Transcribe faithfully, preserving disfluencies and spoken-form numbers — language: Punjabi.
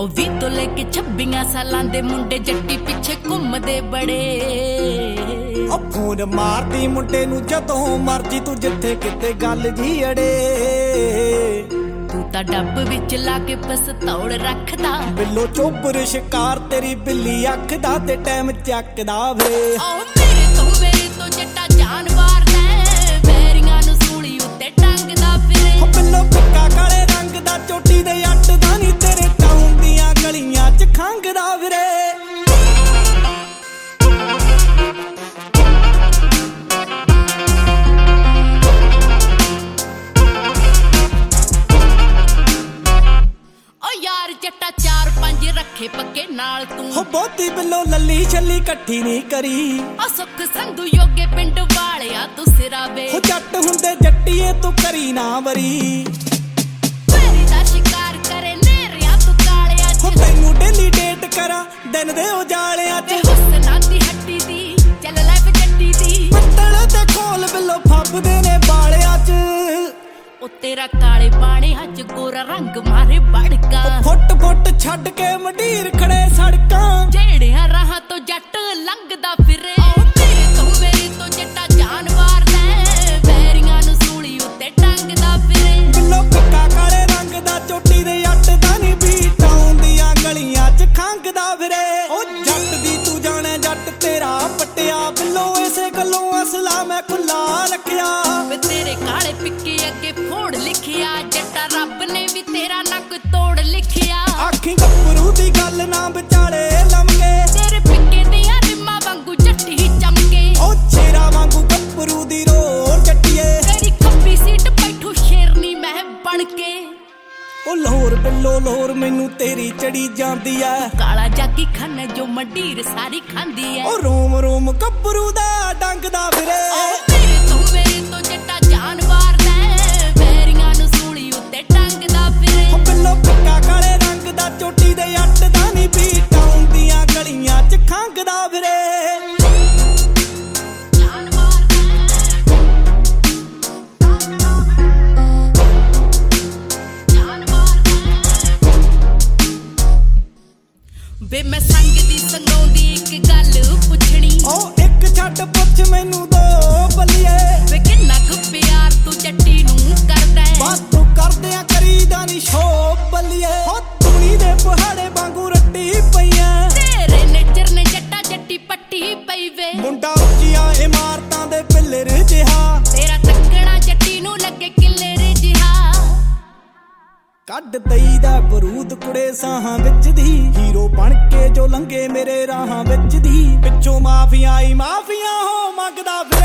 ਉਹ ਵੀ ਤੋਂ ਲੈ ਕੇ ਛੱਬੀਆਂ ਸਾਲਾਂ ਦੇ ਮੁੰਡੇ ਜੱਟੀ ਪਿੱਛੇ ਘੁੰਮਦੇ ਬੜੇ। ਉਹ ਫੋਨ ਮਾਰਦੀ ਮੁੰਡੇ ਨੂੰ ਜਦੋਂ ਮਰਜੀ ਤੂੰ ਜਿੱਥੇ ਕਿਤੇ ਗੱਲ ਜੀ ਅੜੇ। ਤੂੰ ਤਾਂ ਡੱਬ ਵਿੱਚ ਲਾ ਕੇ ਪਸਤੌਲ ਰੱਖਦਾ, ਬਿੱਲੋ ਚੋਬਰ ਸ਼ਿਕਾਰ ਤੇਰੀ ਬਿੱਲੀ ਅੱਖ ਦਾ ਤੇ ਟਾਈਮ ਚੱਕਦਾ ਵੇ। ਓ ਮੇਰੇ ਤੋਂ ਮੇਰੇ ਤੋਂ ਜੱਟਾ ਜਾਨ ਵਾਰਦਾ, ਬੈਰੀਆਂ ਨੂੰ ਸੂਲੀ ਉੱਤੇ ਟੰਗਦਾ ਫਿਰੇ। ਉਹ ਬਿੱਲੋ ਫਿੱਕਾ ਕਾਲੇ ਰੰਗ ਦਾ ਚੋਟੀ ਦੇ ਅੱਟ ਦਾ ਨੀ ਤੇਰੇ ਟਾਊਨ ਦੀਆਂ ਗਲੀਆਂ ਚ ਖੰਗਦਾ ਫਿਰੇ। ਜੱਟਾ ਚਾਰ ਪੰਜ ਰੱਖੇ ਪੱਕੇ ਨਾਲ ਤੂੰ, ਹੋ ਬਹੁਤੀ ਬਿੱਲੋ ਲੱਲੀ ਛੱਲੀ ਇਕੱਠੀ ਨਹੀਂ ਕਰੀ। ਆ ਸੁੱਖ ਸੰਧੂ ਯੋਗੇ ਪਿੰਡ ਵਾਲਿਆ ਤੂੰ ਸਿਰਾ ਵੇ। ਹੋ ਜੱਟ ਹੁੰਦੇ ਜੱਟੀਏ ਤੂੰ ਕਰੀ ਨਾ ਵਰੀ, ਮੇਰੀ ਦਾ ਸ਼ਿਕਾਰ ਕਰੇ ਨੇਰਿਆ ਤੂੰ ਕਾਲਿਆ ਚ। ਹੋ ਤੈਨੂੰ ਡੇਲੀ ਡੇਟ ਕਰਾਂ ਦਿਨ ਦੇ ਉਜਾਲਿਆਂ ਚ। ਹੁਸਨਾਂ ਦੀ ਹੱਟੀ ਦੀ ਚੱਲ ਲੈ ਜੱਟੀ ਦੀ, ਪੱਤਲ ਤੇ ਖੋਲ ਬਿੱਲੋ ਫੱਬਦੇ ਨੇ ਬਾਲਿਆਂ ਚ। ਉਹ ਤੇਰਾ ਕਾਲੇ ਪਾਣੀ ਹੱਜ ਗੋਰਾ ਰੰਗ ਮਾਰੇ ਬੜਕਾ, ਫੁੱਟ ਫੁੱਟ ਛੱਡ ਕੇ ਮੰਡੀਰ ਖੜੇ ਸੜਕਾਂ। ਜਿਹੜਿਆਂ ਰਾਹਾਂ ਤੋਂ ਜੱਟ ਲੰਘਦਾ ਫਿਰੇ। ਓ ਮੇਰੇ ਤੋਂ ਮੇਰੇ ਤੋਂ ਜੱਟਾ ਜਾਨ ਵਾਰਦਾ, ਬੈਰੀਆਂ ਨੂੰ ਸੂਲੀ ਉੱਤੇ ਟੰਗਦਾ ਫਿਰੇ। ਬਿੱਲੋ ਫਿੱਕਾ ਕਾਲੇ ਰੰਗ ਦਾ ਚੋਟੀ ਦੇ ਅੱਟ ਦਾ ਨੀ ਵੀ ਟਾਊਨ ਦੀਆਂ ਗਲੀਆਂ ਚ ਖੰਗਦਾ ਫਿਰੇ। ਓ ਜੱਟ ਦੀ ਤੂੰ ਜਾਣੇ ਜੱਟ ਤੇਰਾ ਪੱਟਿਆ, ਬਿੱਲੋ ਇਸੇ ਗੱਲੋਂ ਅਸਲਾ ਮੈਂ ਖੁੱਲਾ ਰੱਖਿਆ। ਵੇ ਤੇਰੇ ਕਾਲੇ ਪਿੱਕੇ ਅੱਗੇ ਫੋੜ ਲਿਖਿਆ, ਜੱਟਾ ਰੱਬ ਨੇ ਵੀ ਤੇਰਾ ਨੱਕ ਤੋੜ ਲਿਖਿਆ। ਆਖੀ ਗੱਭਰੂ ਦੀ ਗੱਲ ਨਾ ਵਿਚਾਲੇ ਲੰਮਗੇ, ਤੇਰੇ ਪਿੱਕੇ ਦੀਆਂ ਰਿੰਮਾਂ ਵਾਂਗੂ ਜੱਟੀ ਚਮਕੇ। ਓ ਸ਼ੇਰਾ ਵਾਂਗੂ ਗੱਭਰੂ ਦੀ ਰੋਲ ਜੱਟੀਏ, ਤੇਰੀ ਖੱਬੀ ਸੀਟ ਬੈਠੂ ਸ਼ੇਰਨੀ ਮੈਂ ਬਣ ਕੇ। ਓ ਲਾਹੌਰ ਬਿੱਲੋ ਲਾਹੌਰ ਮੈਨੂੰ ਤੇਰੀ ਚੜੀ ਜਾਂਦੀ ਐ। ਕਾਲਾ ਜਾਗੀ ਖਾਨਾ ਜੋ ਮੰਡੀਰ ਸਾਰੀ ਖਾਂਦੀ ਐ। ਓ ਰੋਮ ਰੋਮ ਗੱਭਰੂ ਦਾ ਡੰਗਦਾ ਫਿਰੇ। ਮੇਰੇ ਤੋਂ ਮੇਰੇ ਤੋਂ ਜੱਟਾ ਜਾਨ ਵਾਰਦਾ, ਬੈਰੀਆਂ ਨੂੰ ਸੂਲੀ ਉੱਤੇ ਟੰਗਦਾ ਫਿਰੇ। ਓ ਬਿੱਲੋ ਫਿੱਕਾ ਕਾਲੇ ਰੰਗ ਦਾ ਚੋਟੀ ਦੇ ਅੱਟ ਦਾ ਨੀ ਵੀ ਟਾਊਨ ਦੀਆਂ ਗਲੀਆਂ ਚ ਖੰਗਦਾ ਫਿਰੇ। ਵੇ ਮੈਂ ਸੰਗ ਦੀ ਸੰਗਾਉਂਦੀ ਇੱਕ ਗੱਲ ਪੁੱਛਣੀ, ਓ ਇੱਕ ਛੱਡ ਪੁੱਛ ਮੈਨੂੰ ਦੋ ਬੱਲੀਏ। ਵੇ ਕਿੰਨਾ ਕੁ ਪਿਆਰ ਤੂੰ ਜੱਟੀ ਨੂੰ ਕਰਦਾ, ਬਸ ਤੂੰ ਕਰਦਿਆਂ ਕਰੀਦਾ ਨੀ ਸ਼ੋ ਬੱਲੀਏ। ਹੋ ਤੂੜੀ ਦੇ ਪਹਾੜੇ ਵਾਂਗੂ ਰੱਟੀ ਪਈਆਂ, ਤੇਰੇ ਨੇਚਰ ਨੇ ਜੱਟਾ ਜੱਟੀ ਪੱਟੀ ਪਈ ਵੇ। ਮੁੰਡਾ ਉੱਚੀਆਂ ਇਮਾਰਤਾਂ ਦੇ ਪਿੱਲਰ ਜਿਹਾ, ਤੇਰਾ ਤੱਕਣਾ ਜੱਟੀ ਨੂੰ ਲੱਗੇ ਕਿੱਲਰ ਜਿਹਾ। ਕੱਢ ਦਈਦਾ ਬਰੂਦ ਕੁੜੇ ਸਾਹਾਂ ਵਿੱਚ ਦੀ, ਹੀਰੋ ਬਣ ਕੇ ਜੋ ਲੰਘੇ ਮੇਰੇ ਰਾਹਾਂ ਵਿੱਚ ਦੀ। ਪਿੱਛੋਂ ਮਾਫੀਆਂ ਹੀ ਮਾਫੀਆਂ ਹੋ ਮੰਗਦਾ ਫਿਰੇ।